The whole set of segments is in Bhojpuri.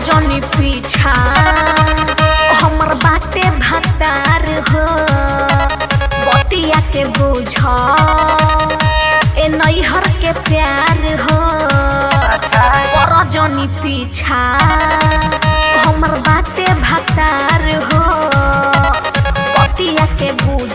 जनी पीछा हमर बाटे भतार हो बतिया के बुझ ए नैहर के प्यार हो कर जनी पीछा हमर बाटे भतार हो बतिया के बुझ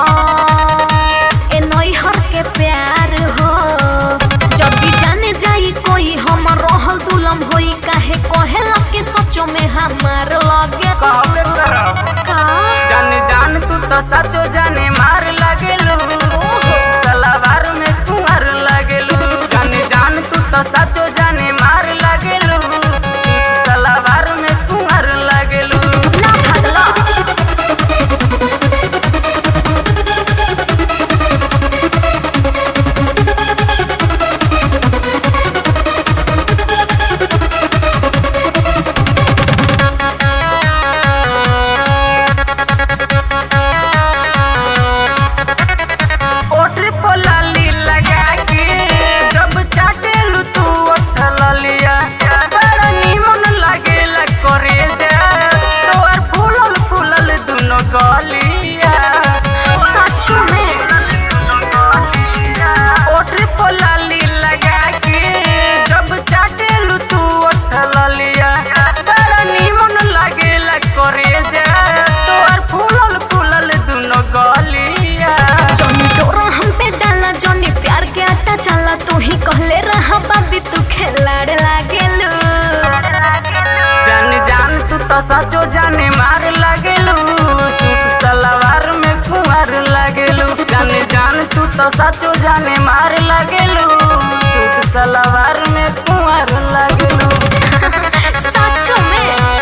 ए नैहर के प्यार हो जब भी जाने जाई कोई हमर रहल दुलम होई काहे कहेला के सचो में हमार लगे कहबे करब का जाने जान तू तो सचो जाने मार लागेलू सलावार में कुंवर लागेलू जाने जान तू तो सचो जाने मार लागेलू सलावार में कुंवर लागेलू ना भागला सचो जाने मार लागेलू सूट सलवार में कुंवर लागेलू जाने जान तू तो सचो जाने मार लागेलू सूट सलवार में कुंवर लागेलू सचो में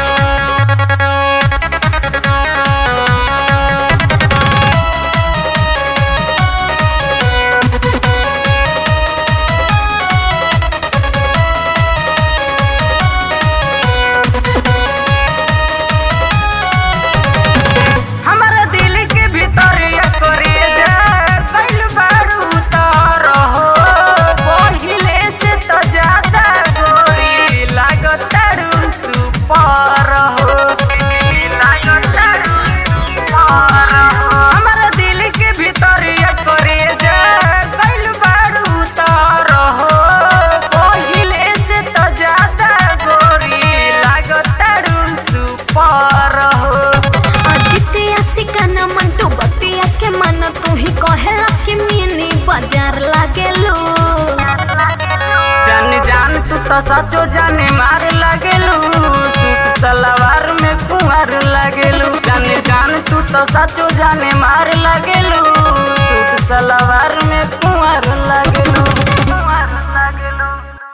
तो सचो जाने मार लागेलू सूट सलवार में कुंवर लागेलू जाने जान तू तो सचो जाने मार लागेलू सूट सलवार में कुंवर लागेलू।